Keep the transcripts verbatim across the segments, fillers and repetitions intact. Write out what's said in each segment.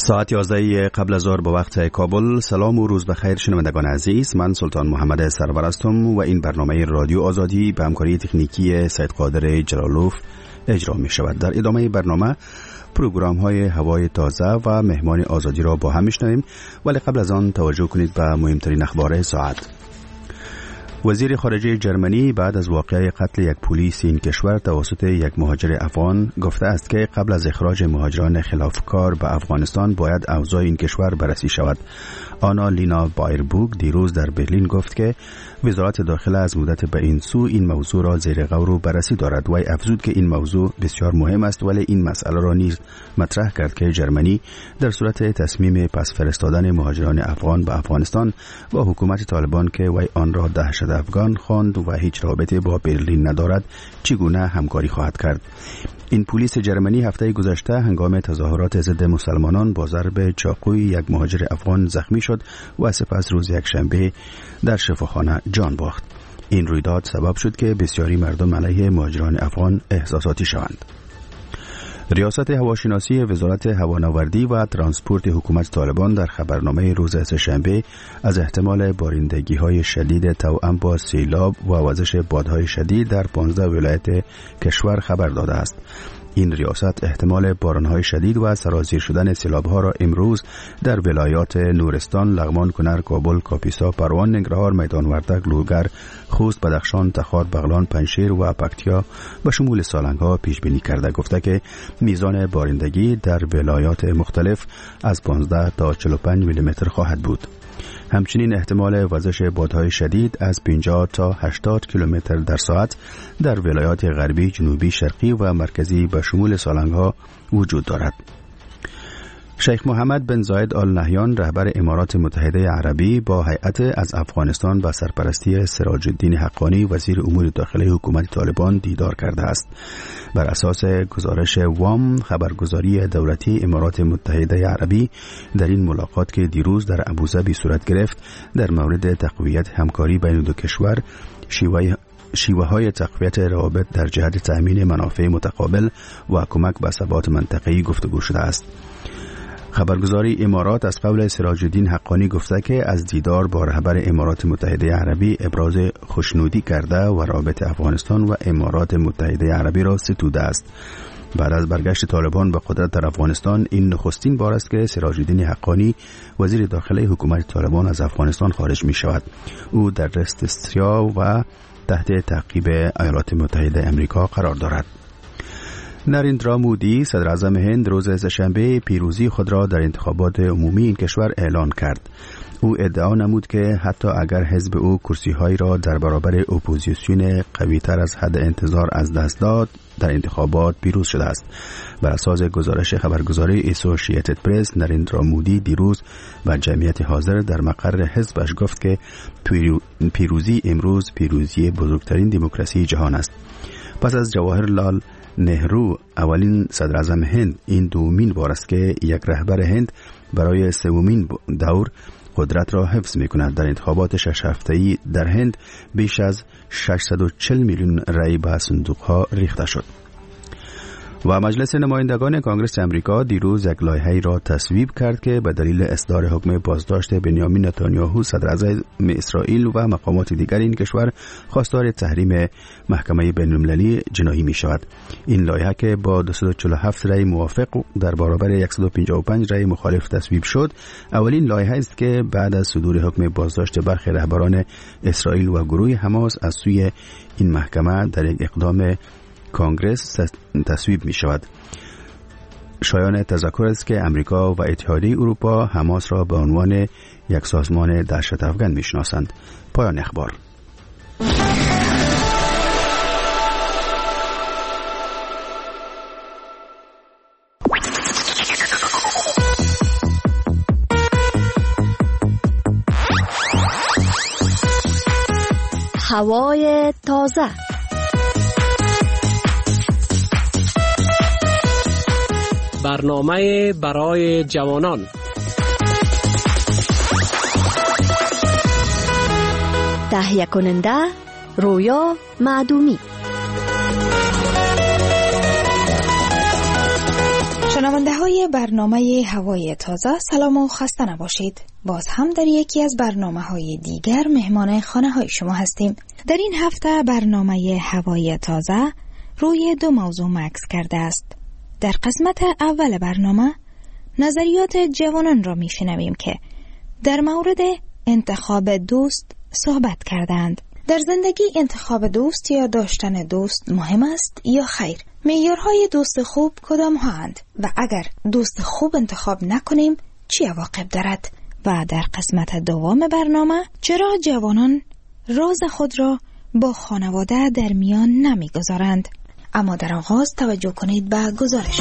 ساعت یازده قبل از ظهر به وقت کابل. سلام و روز بخیر شنوندگان عزیز، من سلطان محمد سرور هستم و این برنامه رادیو آزادی به همکاری تکنیکی سید قادر جلالوف اجرا می شود. در ادامه برنامه پروگرام های هوای تازه و مهمان آزادی را با هم میشنویم، ولی قبل از آن توجه کنید به مهمترین اخبار ساعت. وزیر خارجه جرمنی بعد از واقعه قتل یک پلیس این کشور توسط یک مهاجر افغان گفته است که قبل از اخراج مهاجران خلافکار به افغانستان باید اوضاع این کشور بررسی شود. آنا لینا بایربوگ دیروز در برلین گفت که وزارت داخله از مدت به این سو این موضوع را زیر غور و بررسی دارد و افزود که این موضوع بسیار مهم است، ولی این مسئله را نیز مطرح کرد که جرمنی در صورت تصمیم پس فرستادن مهاجران افغان به افغانستان و حکومت طالبان که وی آن را دهشت افغان خواند و هیچ رابطه با برلین ندارد چگونه همکاری خواهد کرد. این پلیس جرمنی هفته گذشته هنگام تظاهرات ضد مسلمانان با ضرب چاقوی یک مهاجر افغان زخمی شد و سپس روز یکشنبه در شفاخانه جان باخت. این رویداد سبب شد که بسیاری مردم علیه مهاجران افغان احساساتی شوند. ریاست هواشناسی وزارت هوانوردی و ترانسپورت حکومت طالبان در خبرنامه روز سه‌شنبه از احتمال بارندگی‌های شدید توأم با سیلاب و وزش بادهای شدید در پانزده ولایت کشور خبر داده است. این ریاست احتمال بارانهای شدید و سرازیر شدن سیلاب‌ها را امروز در ولایات نورستان، لغمان، کنر، کابل، کاپیسا، پروان، ننگرهار، میدان وردک، لوگر، خوست، بدخشان، تخار، بغلان، پنجشیر و پکتیا به شمول سالنگ‌ها پیش بینی کرده. گفته که میزان بارندگی در ولایات مختلف از پانزده تا چهل و پنج میلیمتر خواهد بود. همچنین احتمال وزش بادهای شدید از پنجاه تا هشتاد کیلومتر در ساعت در ولایات غربی، جنوبی، شرقی و مرکزی به شمول سالنگ‌ها وجود دارد. شیخ محمد بن زاید آل نهیان رهبر امارات متحده عربی با هیئت از افغانستان و سرپرستی سراج الدین حقانی وزیر امور داخلی حکومت طالبان دیدار کرده است. بر اساس گزارش وام خبرگزاری دولتی امارات متحده عربی در این ملاقات که دیروز در ابوظبی صورت گرفت در مورد تقویت همکاری بین دو کشور شیوه شیوه های تقویت روابط در جهت تأمین منافع متقابل و کمک به ثبات منطقه‌ای گفتگو شده است. خبرگزاری امارات از قول سراج الدین حقانی گفته که از دیدار با رهبر امارات متحده عربی ابراز خوشنودی کرده و رابطه افغانستان و امارات متحده عربی را ستوده است. بعد از برگشت طالبان به قدرت در افغانستان این نخستین بار است که سراج الدین حقانی وزیر داخلی حکومت طالبان از افغانستان خارج می شود. او در رستستریا و تحت تعقیب ایالات متحده امریکا قرار دارد. نریندرا مودی صدر اعظم هند روز سه‌شنبه پیروزی خود را در انتخابات عمومی این کشور اعلان کرد. او ادعا نمود که حتی اگر حزب او کرسی‌هایی را در برابر اپوزیسیون قوی‌تر از حد انتظار از دست داد، در انتخابات پیروز شده است. بر اساس گزارش خبرگزاری اسوسییتد پرس، نریندرا مودی دیروز به جمعیت حاضر در مقر حزبش گفت که پیروزی امروز پیروزی بزرگترین دموکراسی جهان است. پس از جواهرلال نهرو اولین صدر اعظم هند، این دومین بار است که یک رهبر هند برای سومین دور قدرت را حفظ می کند. در انتخابات شش هفته‌ای در هند بیش از ششصد و چهل میلیون رای به صندوق‌ها ریخته شد. و مجلس نمایندگان کانگرس امریکا دیروز یک لایحه‌ای را تصویب کرد که به دلیل اصدار حکم بازداشت بنیامین نتانیاهو صدر اعظم اسرائیل و مقامات دیگر این کشور خواستار تحریم محکمه بین‌المللی جنایی می شود. این لایحه که با دویست و چهل و هفت رای موافق در برابر صد و پنجاه و پنج رای مخالف تصویب شد، اولین لایحه است که بعد از صدور حکم بازداشت برخی رهبران اسرائیل و گروه حماس از سوی این محکمه در یک اقدام کانگرس تصویب می شود. شایان تذکر است که امریکا و اتحادیه اروپا حماس را به عنوان یک سازمان دهشت افغان می شناسند. پایان اخبار. هوای تازه. برنامه برای جوانان. تهیه کننده رویا معدومی. شنونده های برنامه هوای تازه، سلام و خسته نباشید. باز هم در یکی از برنامه های دیگر مهمان خانه های شما هستیم. در این هفته برنامه هوای تازه روی دو موضوع مکث کرده است. در قسمت اول برنامه نظریات جوانان را می شنویم که در مورد انتخاب دوست صحبت کردند. در زندگی انتخاب دوست یا داشتن دوست مهم است یا خیر؟ معیارهای دوست خوب کدام هستند و اگر دوست خوب انتخاب نکنیم چی عواقب دارد؟ و در قسمت دوم برنامه چرا جوانان راز خود را با خانواده در میان نمیگذارند؟ اما در آغاز توجه کنید به گزارش.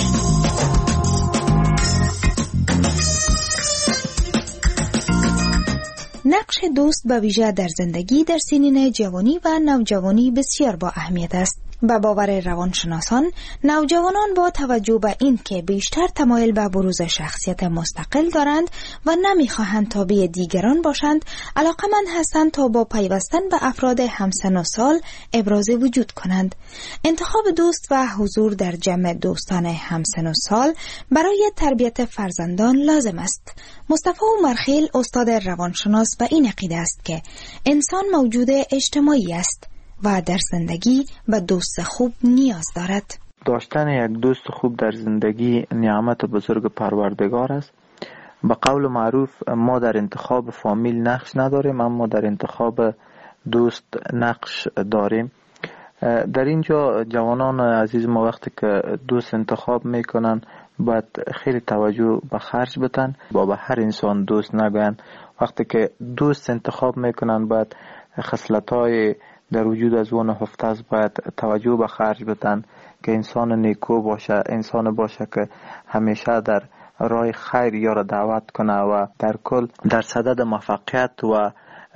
نقش دوست به ویژه در زندگی در سنین جوانی و نوجوانی بسیار با اهمیت است. به باور روانشناسان، نوجوانان با توجه به این که بیشتر تمایل به بروز شخصیت مستقل دارند و نمیخواهند تابع دیگران باشند، علاقمند هستند تا با پیوستن به افراد همسن و سال ابراز وجود کنند. انتخاب دوست و حضور در جمع دوستان همسن و سال برای تربیت فرزندان لازم است. مصطفی عمرخیل استاد روانشناس به این عقیده است که انسان موجود اجتماعی است و در زندگی به دوست خوب نیاز دارد. داشتن یک دوست خوب در زندگی نعمت بزرگ پروردگار است. به قول معروف ما در انتخاب فامیل نقش نداریم، اما در انتخاب دوست نقش داریم. در اینجا جوانان عزیز ما وقتی که دوست انتخاب میکنن باید خیلی توجه به خرج بدن، با به هر انسان دوست نگوین. وقتی که دوست انتخاب میکنن باید خصلت‌های در وجود از اون هفته است باید توجه به خرج بدن که انسان نیکو باشه، انسان باشه که همیشه در راه خیر یارو دعوت کنه و در کل در صدد موفقیت و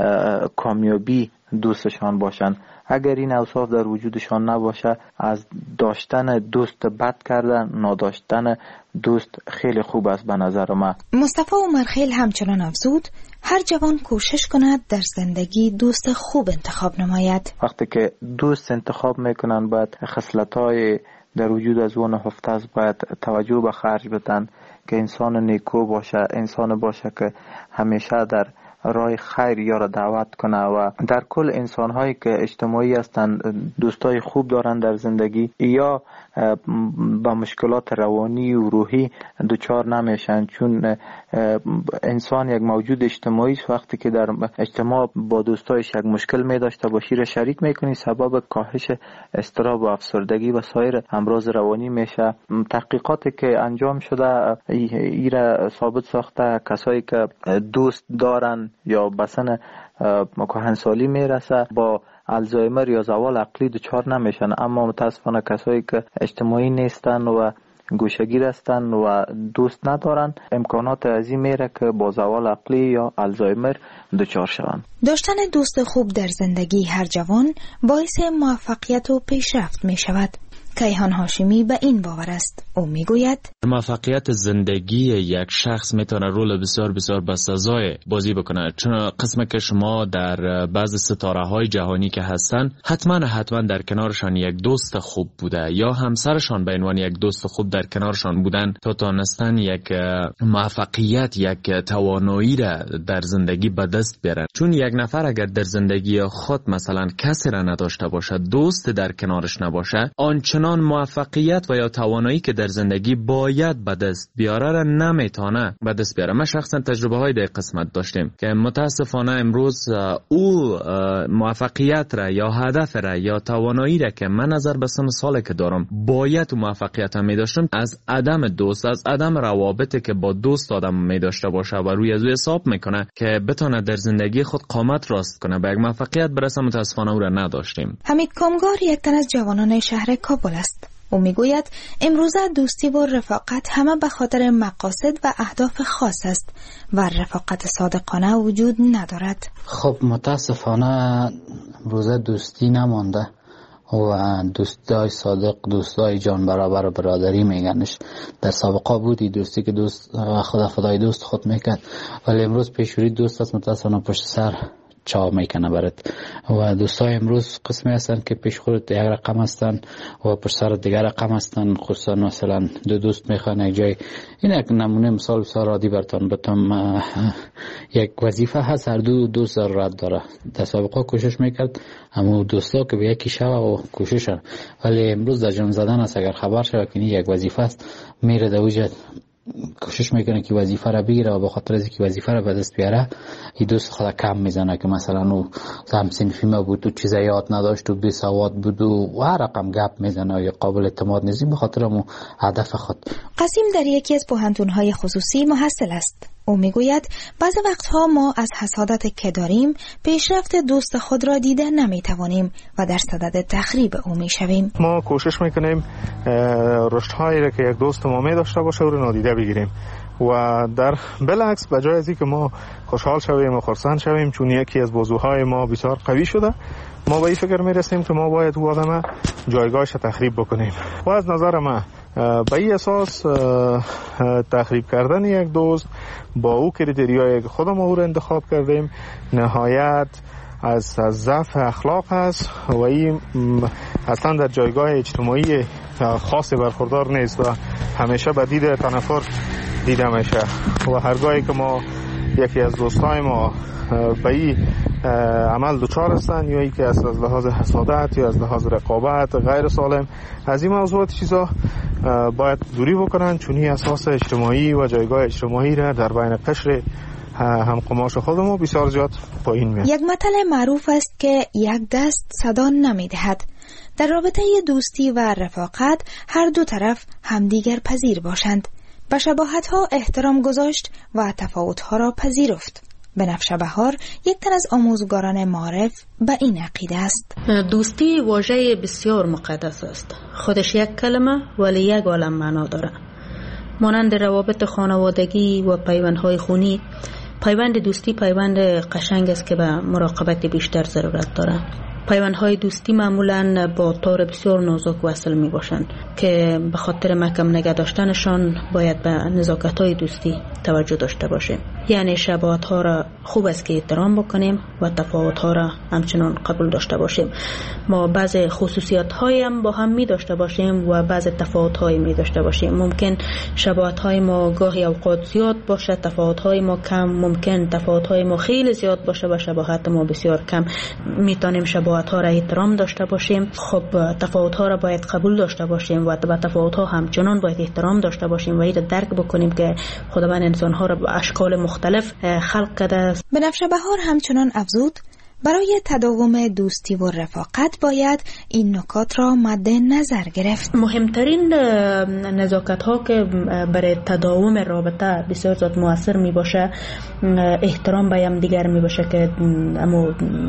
کامیابی دوستشان باشن. اگر این اوصاف در وجودشان نباشه، از داشتن دوست بد کردن نداشتن دوست خیلی خوب است به نظر من. مصطفی عمرخیل همچنان افزود هر جوان کوشش کند در زندگی دوست خوب انتخاب نماید. وقتی که دوست انتخاب میکنن باید خصلت‌های در وجود از اون هفته است باید توجه به خرج بدن که انسان نیکو باشه، انسان باشه که همیشه در راه خیر یارو دعوت کنه و در کل انسان هایی که اجتماعی هستند دوستای خوب دارن در زندگی یا با مشکلات روانی و روحی دچار نمیشن، چون انسان یک موجود اجتماعی است. وقتی که در اجتماع با دوستایش یک مشکل می داشته باشی را شریک میکنی، سبب کاهش اضطراب و افسردگی و سایر امراض روانی میشه. تحقیقاتی که انجام شده ایره ثابت ساخته کسایی که دوست دارن یا بسن کهنسالی میرسه با الزایمر یا زوال عقلی دچار نمیشن، اما متاسفانه کسایی که اجتماعی نیستن و گوشگیر هستن و دوست ندارن امکانات عظیم میره که با زوال عقلی یا الزایمر دچار شوند. داشتن دوست خوب در زندگی هر جوان باعث موفقیت و پیشرفت می شود. کیهان هاشمی به این باور است. او میگوید موفقیت زندگی یک شخص میتونه رول بسیار بسیار بسزای بازی بکنه، چون قسم که شما در بعض ستاره های جهانی که هستن حتما حتما در کنارشان یک دوست خوب بوده یا همسرشان به عنوان یک دوست خوب در کنارشان بودن تا تونستن یک موفقیت، یک توانایی را در زندگی به دست بیارن. چون یک نفر اگر در زندگی خود مثلا کسی را نداشته باشه، دوست در کنارش نباشه، آنچنان موفقیت و یا توانایی که در زندگی باید به دست بیاره را نمیتونه به دست بیاره. ما شخصا تجربه های در قسمت داشتیم که متاسفانه امروز او موفقیت را یا هدف را یا توانایی را که من نظر به سن سالی که دارم باید موفقیت هم می داشتم، از عدم دوست، از عدم روابطی که با دوست آدم می داشته باشه و روی از او حساب میکنه که بتونه در زندگی خود قامت راست کنه به یک موفقیت برسه، متاسفانه او را نداشتیم. حمید کامگار یک تن از جوانان شهر کابل است. او میگوید امروزه دوستی و رفاقت همه به خاطر مقاصد و اهداف خاص است و رفاقت صادقانه وجود ندارد. خب متاسفانه امروزه دوستی نمانده و دوستای صادق، دوستای جان برابر و برادری میگنش. در سابقه بودی دوستی که دوست خدا فدای دوست خود میکرد، ولی امروز پیشوری دوست است متاسفانه پشت سر چا میکنه برات. و دوستای امروز قسمی هستن که پیش خودت یک رقم هستن و پر سر دیگر رقم هستن. خصوصا مثلا دو دوست میخوان یک جای، این یک نمونه مثال بسیار عادی براتون بتم. یک وظیفه هست، هر دو دوست ضرورت داره. در سابقه کوشش میکرد اما دوستا که به یکی شو و کوششن، ولی امروز در جمع زدن است. اگر خبر شد که یک وظیفه است میره در وجود کوشش میکنه که وظیفه را بگیره و به خاطر از اینکه وظیفه را به دست بیاره این دوست خود کم میزنه که مثلا او هم صنفی ما بود و چیزا یاد نداشت و بی سواد بود و هر رقم گپ میزنه یا قابل اعتماد نیست به خاطر مو هدف خود. قاسم در یکی از پوهنتون‌های خصوصی محصل است. او میگوید بعضی وقتها ما از حسادت که داریم پیشرفت دوست خود را دیده نمیتوانیم و در صدد تخریب او میشویم. ما کوشش میکنیم رشدهایی را که یک دوست ما می داشته باشه رو نادیده بگیریم و در بالعکس به جای از اینکه ما خوشحال شویم و خرسند شویم چون یکی از بازوهای ما بسیار قوی شده، ما به این فکر میرسیم که ما باید او آدم جایگاهش تخریب بکنیم. و از نظر من به این اساس تخریب کردن یک دوست با او کریتریایی که خودم او رو انتخاب کردیم نهایت از ضعف اخلاق است و این اصلا در جایگاه اجتماعی خاصی برخوردار نیست و همیشه به دید تنفر دیده میشه. و هرگاهی که ما یکی از دوستای ما به این عمل دوچار هستن یا ای که از لحاظ حسادت یا از لحاظ رقابت غیر سالم از این موضوعات چیزا باید دوری بکنن، چون این اساس اجتماعی و جایگاه اجتماعی را در بین قشر هم قماش خودمون بسیار زیاد پایین میاد. یک متل معروف است که یک دست صدا نمیدهد. در رابطه دوستی و رفاقت هر دو طرف همدیگر پذیر باشند، به شباهت‌ها احترام گذاشت و تفاوت‌ها را پذیرفت. بنفشه بهار یک تن از آموزگاران معارف به این عقیده است. دوستی واژه بسیار مقدس است. خودش یک کلمه ولی یک عالم معنا داره. مانند روابط خانوادگی و پیوندهای خونی، پیوند دوستی پیوند قشنگ است که به مراقبت بیشتر ضرورت داره. پیوندهای دوستی معمولاً با تار بسیار نازک وصل می باشند که به خاطر محکم نگه داشتنشان باید به نزاکت‌های دوستی توجه داشته باشیم. یعنی شباهت‌ها را خوب است که احترام بکنیم و تفاوت‌ها را همچنان قبول داشته باشیم. ما بعض خصوصیات‌هایی هم با هم می داشته باشیم و بعض تفاوت‌هایی می داشته باشیم. ممکن شباهت‌های ما گاهی اوقات زیاد باشه، تفاوت‌های ما کم. ممکن تفاوت‌های ما خیلی زیاد باشه و شباهت ما بسیار کم. می‌تونیم شباهت‌ها را احترام داشته باشیم. خب تفاوت‌ها را باید قبول داشته باشیم و به تفاوت‌ها همچنان باید احترام داشته باشیم و این را درک بکنیم که خداوند انسان‌ها را به اشکال مختلف خلق کرده است. بنفشه بهار همچنان افزود برای تداوم دوستی و رفاقت باید این نکات را مد نظر گرفت. مهمترین نزاکت ها که برای تداوم رابطه بسیار زیاد مؤثر می باشه احترام به هم دیگر می باشه که اما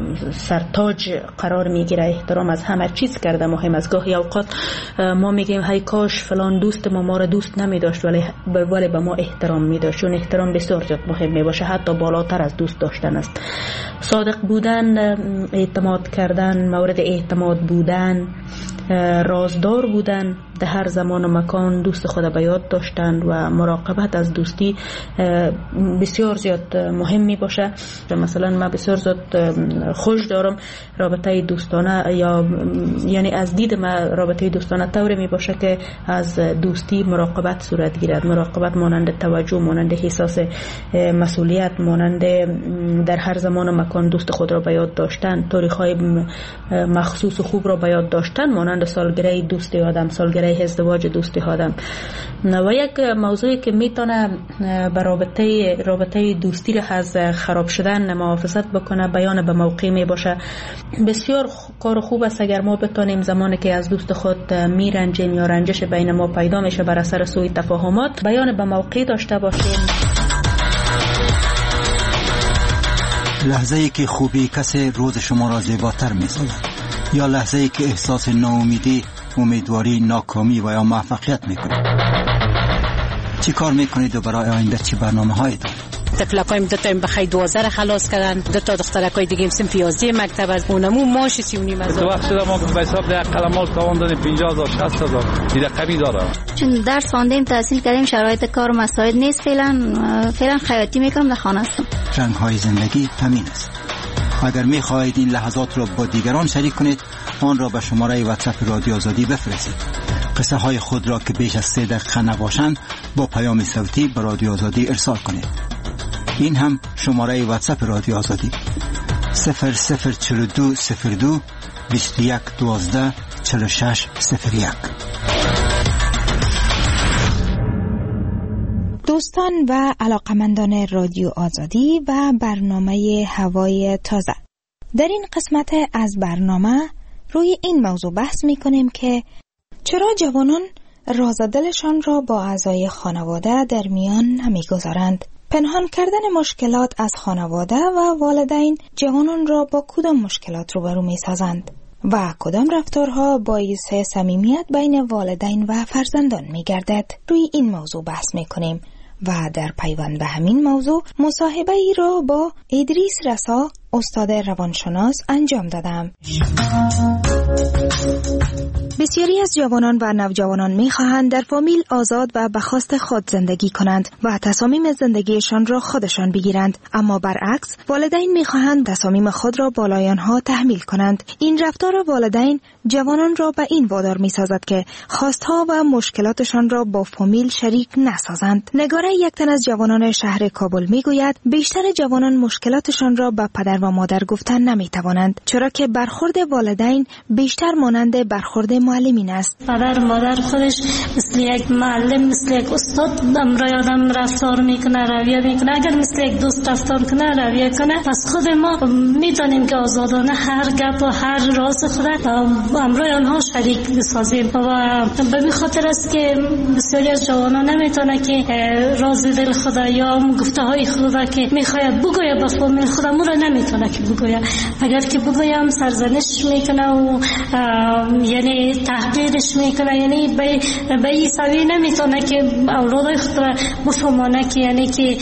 سرتاج قرار می گیره. احترام از همه چیز کرده مهم است. گاهی اوقات ما میگیم هی کاش فلان دوست ما ما را دوست نمی داشت ولی ولی به ما احترام می داشت، چون احترام بسیار زیاد مهم می باشه، حتی بالاتر از دوست داشتن است. صادق بودن، اعتماد کردن، مورد اعتماد بودن، رازدار بودن، در هر زمان و مکان دوست خود به یاد داشتن و مراقبت از دوستی بسیار زیاد مهم می باشه. مثلا من بسیار زیاد خوش دارم رابطه دوستانه، یا یعنی از دید من رابطه دوستانه طوری می باشه که از دوستی مراقبت صورت گیرد. مراقبت مانند توجه، مانند احساس مسئولیت، مانند در هر زمان و مکان دوست خود را به یاد داشتن، تاریخ‌های مخصوص و خوب را به یاد داشتن، مانند سالگره دوستی آدم، سالگره ازدواج دوستی آدم. و یک موضوعی که میتونه به رابطه رابطه دوستی را از خراب شدن محافظت بکنه بیان به موقع می باشه. بسیار کار خوب است اگر ما بتونیم زمانی که از دوست خود میرنجیم یا رنجش بین ما پیدا میشه بر اثر سوء تفاهمات بیان به موقع داشته باشیم. لحظه ای که خوبی کسی روز شما را زیباتر می‌سازد یا لحظه ای که احساس ناامیدی، امیدواری، ناکامی و یا موفقیت می‌کنید. چی کار می‌کنید و برای آینده چی برنامه‌هایی دارید؟ تفلکایم دو تا بخای دوازده خلاص کردن، دو تا دخترکای دیگه صنف یازده مکتب از اونمو ماش سی و نیم هزار. تو وقت شده ما به حساب ده قلمال تواندن پنجاه هزار شصت هزار دیگه قوی داره. چون درس خواندیم تحصیل کردیم شرایط کار مساعد نیست، فعلا فعلا خیاطی میکنم در خانه هستم. رنگ‌های زندگی همین است. اگر می خواهید این لحظات را با دیگران شریک کنید، آن را به شماره واتساپ رادیو آزادی بفرستید. قصه های خود را که بیش از سه دقیقه نباشند با پیام صوتی به رادیو آزادی ارسال کنید. این هم شماره واتساپ رادیو آزادی صفر صفر چهل و دو صفر دو بیست و یک دوازده چهل و شش صفر یک. دوستان و علاقمندان رادیو آزادی و برنامه هوای تازه، در این قسمت از برنامه روی این موضوع بحث می کنیم که چرا جوانان راز دلشان را با اعضای خانواده در میان نمی گذارند. پنهان کردن مشکلات از خانواده و والدین جوانان را با کدام مشکلات روبرو می سازند و کدام رفتارها باعث صمیمیت بین والدین و فرزندان می گردد. روی این موضوع بحث می کنیم و در پیوند به همین موضوع مصاحبه ای را با ادریس رسا، استاد روانشناس انجام دادم. بسیاری از جوانان و نوجوانان می‌خواهند در فامیل آزاد و به خواست خود زندگی کنند و تصامیم زندگیشان را خودشان بگیرند، اما برعکس والدین می‌خواهند تصامیم خود را بالای آنها تحمیل کنند. این رفتار والدین جوانان را به این وادار می‌سازد که خواستها و مشکلاتشان را با فامیل شریک نسازند. نگاره یک تن از جوانان شهر کابل می‌گوید بیشتر جوانان مشکلاتشان را به پدر و مادر گفتن نمی‌توانند، چرا که برخورد والدین بیشتر مانند برخورد معلمین است. پدر مادر خودش مثل یک معلم، مثل یک استاد امرای آدم رفتار میکنه، رویه میکنه. اگر مثل یک دوست رفتار کنه، رویه کنه، پس خود ما میدانیم که آزادانه هر گپ و هر راز خود امرای آنها شریک بسازیم و به این خاطر است که بسیاری از جوانان نمیتونه که راز دل خود یا گفته های خود که میخواید بگوید به فامیل خود را نمیتونه که بگوید. اگر که بگویم سرزنش میکنه و یعنی تحقیرش میکنه، یعنی به به این سوی نمیتونه که اولادای خود را بفهمانه که یعنی که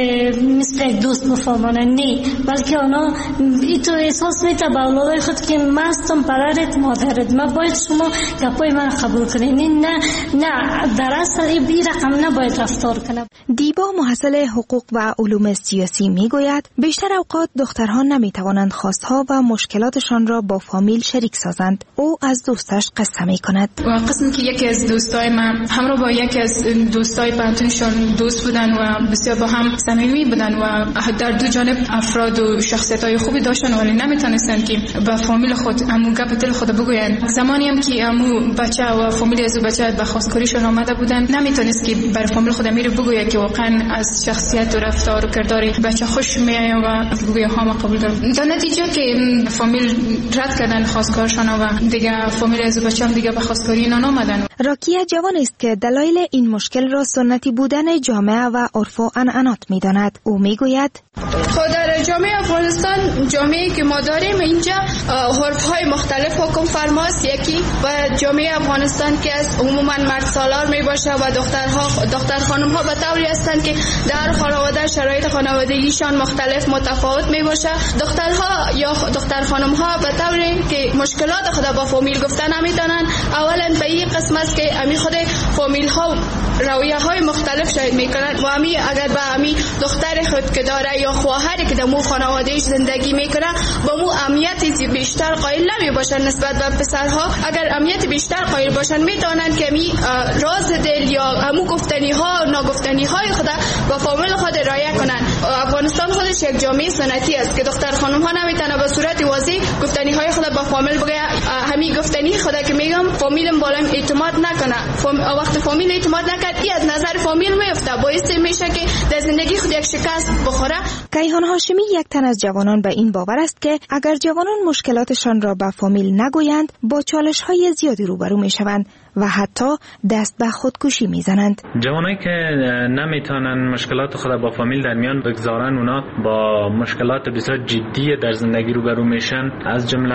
مثل یک دوست بفهمانه، نه، بلکه آنها ایتو احساس میته به اولادای خود که من هستم پدرت مادرت، من باید شما گپای من قبول کنید. نه نه در اصل این رقم نباید رفتار کنه. دیبا محصل حقوق و علوم سیاسی میگوید بیشتر اوقات دخترها نمیتوانند خواستها و مشکلاتشان را با فامیل شریک سازند. او از دوستش قصه میکند. قسمی که یکی از دوستای من همراه با یکی از دوستای پنتونشون دوست بودن و بسیار با هم صمیمی بودن و در دو جانب افراد و شخصیت‌های خوبی داشتن، ولی نمیتونستن که با فامیل خود امو گپ دل خود بگوین. زمانی هم که امو بچه و فامیل از بچه به خواستگاریشون آمده بودن، نمیتونست که بر فامیل خود میره بگوید که واقعا از شخصیت و رفتار و کردار بچه خوش میاد و بگوید ها ما قبول دارم. در نتیجه که فامیل رد کردن خواستگارشون و دیگه فامیل از بچه هم دیگه به خواستگاری اینا نامدن. راکیه جوان است که دلایل این مشکل را سنتی بودن جامعه و عرف و عنعنات می‌داند. او میگوید خود در جامعه افغانستان، جامعه‌ای که ما داریم اینجا عرف‌های مختلف حکم فرماست. یکی و جامعه افغانستان که از عموما مرد سالار میباشه و دخترها دختر خانم‌ها به طوری هستند که در خانواده شرایط خانوادگیشان مختلف متفاوت میباشه. دخترها یا دختر خانم‌ها به طوری که مشکلات خود با فامیل گفتن نمیتونن. اولا به این قسم است که امی خود فامیل ها رویه های مختلف شاید میکنن و امی اگر به امی دختر خود که داره یا خواهری که در مو خانوادهش زندگی میکنه با مو اهمیت بیشتر قائل نمی باشن نسبت به پسرها. اگر اهمیت بیشتر قائل باشن میتونن که امی راز دل یا امو گفتنی ها ناگفتنی های خود با فامیل خود رعایت کنن. افغانستان خودش یک جامعه سنتی است که دختر خانم ها نمیتونه به صورت واضح گفتنی های خود با فامیل بگه. همین گفتنی خود که میگم فامیلم بالام اعتماد نکنه. فام... وقت فامیل اعتماد نکرد ای از نظر فامیل میفته، باعث میشه که در زندگی خود یک شکست بخوره. کیهان هاشمی یک تن از جوانان به این باور است که اگر جوانان مشکلاتشان را به فامیل نگویند با چالش های زیادی روبرو میشوند و حتی دست به خودکشی میزنند. جوانایی که نمیتونن مشکلات خود با فامیل در میان بگذارن، اونا با مشکلات بسیار جدی در زندگی روبرو میشن، از جمله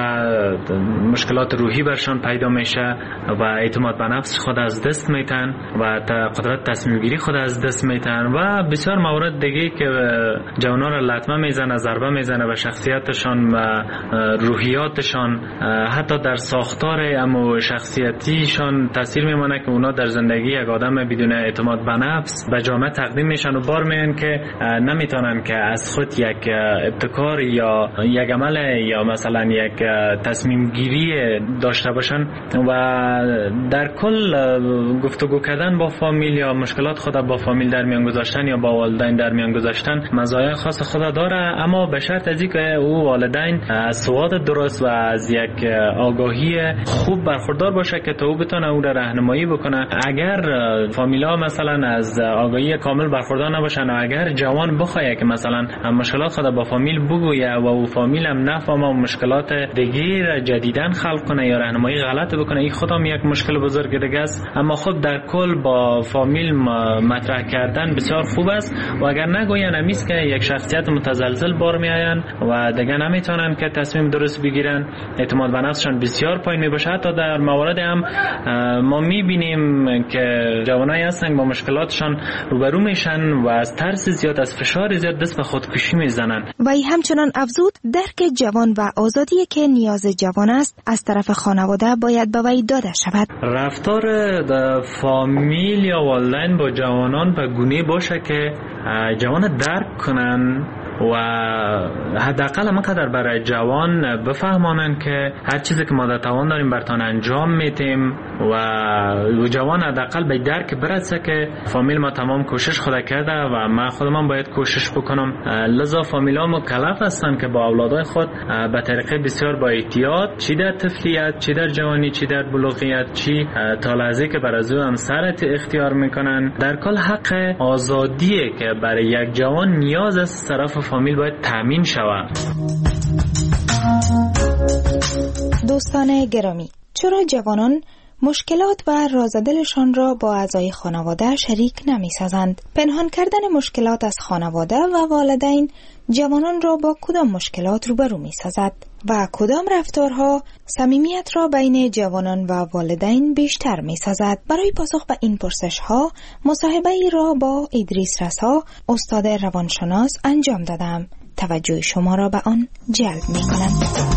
مشکلات روحی برشان پیدا میشه و اعتماد به نفس خود از دست میتن و قدرت تصمیم گیری خود از دست میتن و بسیار موارد دیگه که جوانان را لطمه میزنه، ضربه میزنه به شخصیتشان و روحیاتشان، حتی در ساختار امو شخصیتیشان برایشان تاثیر میمونه که اونا در زندگی یک آدم بدون اعتماد به نفس به جامعه تقدیم میشن و بار میان که نمیتونن که از خود یک ابتکار یا یک عمل یا مثلا یک تصمیم گیری داشته باشن و در کل گفتگو کردن با فامیل یا مشکلات خود با فامیل در میان گذاشتن یا با والدین در میان گذاشتن مزایای خاص خود داره، اما به شرط از اینکه او والدین از سواد درست و از یک آگاهی خوب برخوردار باشه که تا او بتونه او را راهنمایی بکنه. اگر فامیلا مثلا از آگاهی کامل برخوردار نباشن و اگر جوان بخواد که مثلا مشکلات خود با فامیل بگویه و او فامیل هم نفهمه و مشکلات دیگه جدیدن خلق کنه یا راهنمایی غلط بکنه، این خودم یک مشکل بزرگ دیگه است. اما خب در کل با فامیل مطرح کردن بسیار خوب است و اگر نگوین امیز که یک شخصیت متزلزل بار میآین و دیگه نمیتونن که تصمیم درست بگیرن، اعتماد به نفسشان بسیار پایین میباشه. حتی در موارد هم ما میبینیم که جوانایی هستن با مشکلاتشان روبرو میشن و از ترس زیاد، از فشار زیاد دست به خودکشی میزنن. و ای همچنان افزود درک جوان و آزادی که نیاز جوان است از طرف خانواده باید به وی داده شود. رفتار فامیل یا والدین با جوانان به گونه باشه که جوان درک کنن و حداقل ما قدر برای جوان بفهمانن که هر چیزی که ما در توان داریم برتان انجام میتیم و جوان حداقل به درک برسه که فامیل ما تمام کوشش خود کرده و ما خودم باید کوشش بکنم. لذا فامیل ها مکلف هستن که با اولادای خود به طریقه بسیار با احتیاط، چی در طفلیت، چی در جوانی، چی در بلوغیت، چی تا لحظه که بر از او همسرت اختیار میکنن، در کل حق آزادیه که برای یک جوان نیاز است طرف فامیل باید تامین شود. دوستان گرامی، چرا جوانان مشکلات و رازدلشان را با اعضای خانواده شریک نمی سازند؟ پنهان کردن مشکلات از خانواده و والدین جوانان را با کدام مشکلات روبرو می سازد و کدام رفتارها صمیمیت را بین جوانان و والدین بیشتر می سازد؟ برای پاسخ به این پرسش ها مصاحبه ای را با ادریس رسا، استاد روانشناس انجام دادم. توجه شما را به آن جلب می کنم.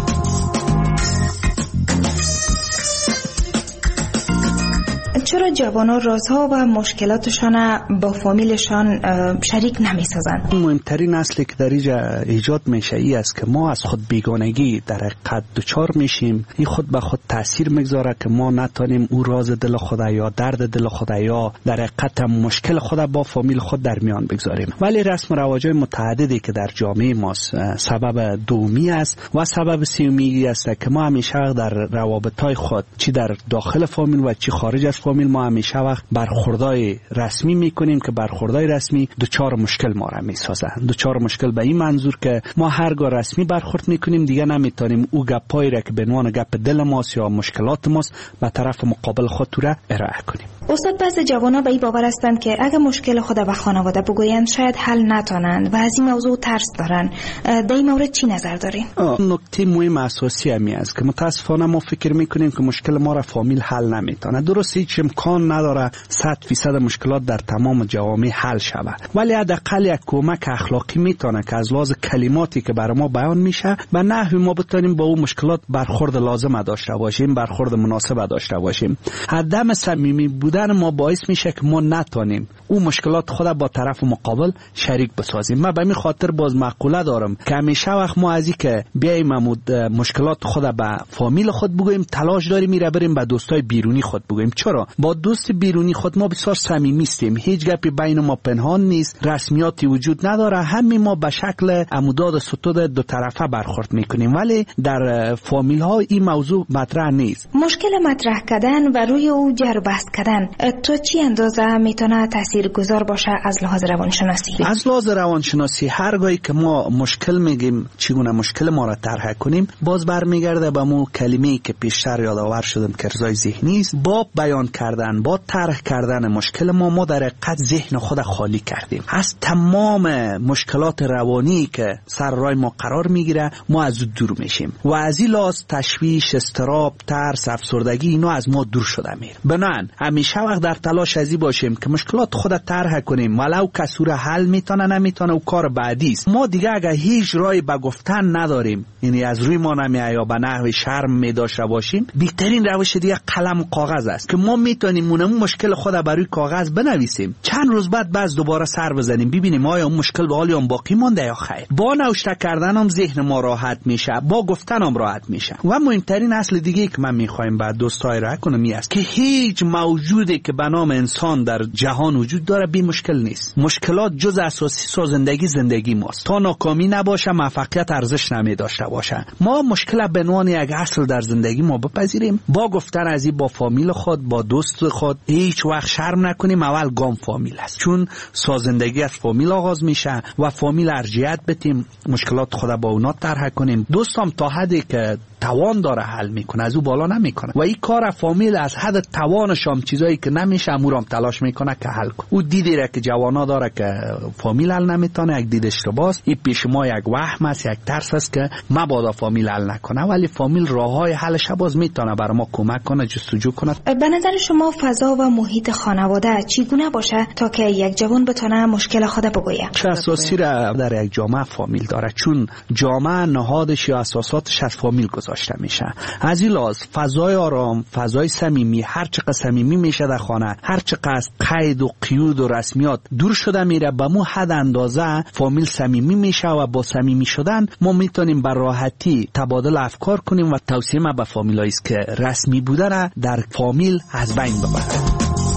چرا جوانان رازها و مشکلاتشان با فامیلشان شریک نمی سازند؟ مهمترین اصلی که در اینجا ایجاد میشه ای است که ما از خود بیگانگی در حقیقت دچار میشیم. این خود به خود تاثیر میگذاره که ما نتونیم او راز دل خود یا درد دل خود یا در حقیقت مشکل خود با فامیل خود در میان بگذاریم. ولی رسم و رواج‌های متعددی که در جامعه ما سبب دومی است و سبب سومی است که ما همیشه در روابط‌های خود چی در داخل فامیل و چی خارج از فامیل ما همیشه وقت برخوردای رسمی میکنیم که برخوردای رسمی دوچار مشکل ما را میسازند. دوچار مشکل به این منظور که ما هرگاه رسمی برخورد میکنیم دیگه نمیتونیم او گپایی را که به عنوان گپ دل ماست یا مشکلات ماست به طرف مقابل خود را ارائه کنیم. استاد، بعضی جوانا به این باور هستند که اگه مشکل خود به خانواده بگویند شاید حل نتونند و از این موضوع ترس دارن. در این مورد چی نظر دارین؟ نکته مهم اساسی همی است که متاسفانه ما فکر میکنیم که مشکل ما را فامیل حل نمیتونه. درست هیچ امکان نداره صد فیصد مشکلات در تمام جوامع حل شود، ولی حداقل یک کمک اخلاقی میتونه که از لحاظ کلماتی که برای ما بیان میشه و نحوی ما بتونیم با اون مشکلات برخورد لازم داشته باشیم، برخورد مناسب داشته باشیم. عدم صمیمی بودن ما باعث میشه که ما نتونیم اون مشکلات خود با طرف مقابل شریک بسازیم. من به این خاطر باز مقوله دارم که همیشه وقت ما از این که بیایم مشکلات خود به فامیل خود بگوییم تلاش داریم میره بریم به دوستای بیرونی خود بگوییم. چرا؟ با دوست بیرونی خود ما بسیار صمیمی هستیم، هیچ گپی بین ما پنهان نیست، رسمیاتی وجود نداره، همین ما به شکل عموداد ستود دو طرفه برخورد میکنیم، ولی در فامیل ها این موضوع مطرح نیست. مشکل مطرح کردن و روی او جر بحث کردن تو چی اندازه میتونه تاثیرگذار باشه از لحاظ روانشناسی؟ از لحاظ روانشناسی هرگاهی که ما مشکل میگیم چگونه مشکل ما را طرح کنیم، باز برمیگرده به مو کلمه‌ای که پیشتر یادآور شدم که ارضای ذهنی است. با بیان کردن، با طرح کردن مشکل ما ما در حقیقت ذهن خود خالی کردیم از تمام مشکلات روانی که سر راه ما قرار میگیره. ما از دور میشیم و از این لحاظ تشویش، اضطراب، ترس، افسردگی اینا از ما دور شده میره. بنابراین همیشه چه وقت در تلاش ازی باشیم که مشکلات خود طرح کنیم، ولو کسور حل میتونه نمیتونه و کار بعدی است. ما دیگه اگه هیچ راهی به گفتن نداریم، یعنی از روی ما نمیاد یا به نحو شرم میداشته باشیم، بهترین روش دیگه قلم و کاغذ است که ما میتونیم اون مشکل خود بر روی کاغذ بنویسیم، چند روز بعد باز دوباره سر بزنیم ببینیم آیا اون مشکل به حال باقی مونده یا خیر. با نوشته کردن هم ذهن ما راحت میشه، با گفتن هم راحت میشه. و مهمترین اصل دیگه که من میخوایم بعد دوستای را کنم می است که هیچ موجودی که به نام انسان در جهان وجود داره بی مشکل نیست. مشکلات جز اساسی سازندگی زندگی ماست. تا ناکامی نباشه موفقیت ارزش نمی داشته باشه. ما مشکل به عنوان یک اصل در زندگی ما بپذیریم، با گفتن از این با فامیل خود، با دوست خود هیچ وقت شرم نکنیم. اول گام فامیل است، چون سازندگی از فامیل آغاز میشه و فامیل ارجحیت بدیم، مشکلات خود با اونا طرح کنیم. دوستم تا حدی که توان داره حل میکنه، از او بالا نمیکنه و این کار فامیل از حد توانش هم چیزایی که نمیشه امورم تلاش میکنه که حل کنه. او دیدی را که جوانا داره که فامیل حل نمیتونه، یک دید اشتباهه. این پیش ما یک وهم است، یک ترس است که مبادا فامیل حل نکنه، ولی فامیل راههای حلش باز میتونه برای ما کمک کنه، جستجو کنه. به نظر شما فضا و محیط خانواده چگونه باشه تا که یک جوان بتونه مشکل خود بگویه؟ چه اساسی را در یک جامعه فامیل داره، چون جامعه نهادش یا اساساتش از فامیل گذاشته میشه. از این لحاظ فضای آرام، فضای صمیمی، هر چقدر صمیمی میشه در خانه، هر چقدر از قید و قیود و رسمیات دور شده میره، به مو حد اندازه فامیل صمیمی میشه و با صمیمی شدن ما میتونیم بر راحتی تبادل افکار کنیم و توصیه ما به فامیلایی است که رسمی بودن در فامیل از بین ببرن.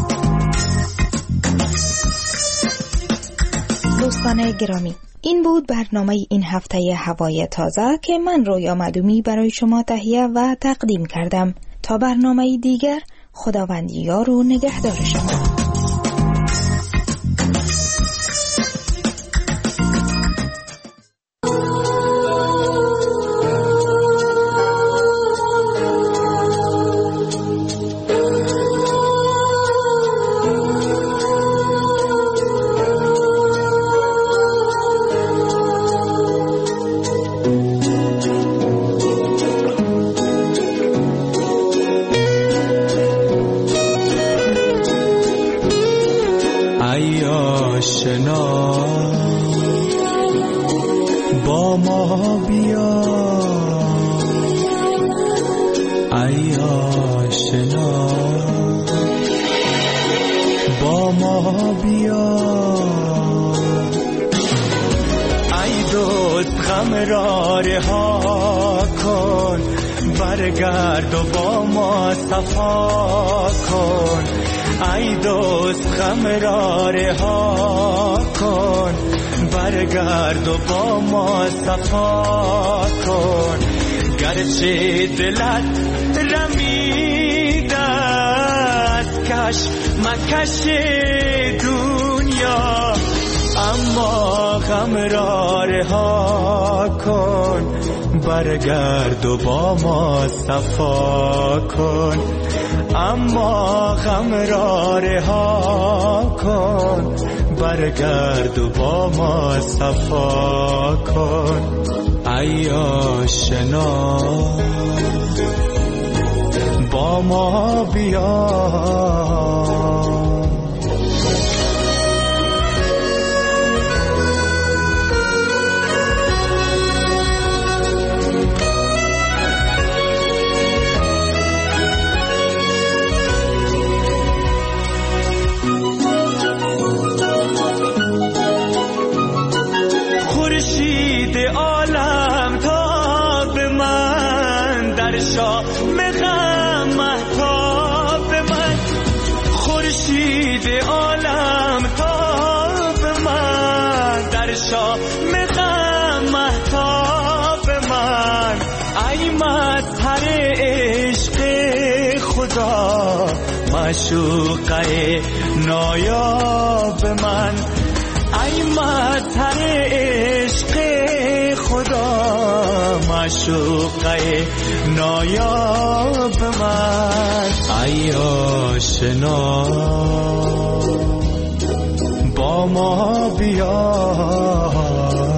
دوستان گرامی، این بود برنامه این هفته هوای تازه که من رویا مدومی برای شما تهیه و تقدیم کردم. تا برنامه دیگر، خداوند یار و نگهدار شما. با ما بیا ای آشنا، با ما بیا ای دوست، غم را رها کن، برگرد و با ما صفا کن. ای دوست، غم را رها کن، برگرد و با ما صفا کن. گرچه دلت رمیده از کش مکش دنیا، اما غم را رها کن، برگرد و با ما صفا کن. اما غم را رها کن، برگرد و با ما صفا کن. ای آشنا، با ما بیا. معشوقه نایاب من، ای مطهر عشق خدا، معشوقه نایاب من. ای آشنا، با ما بیا.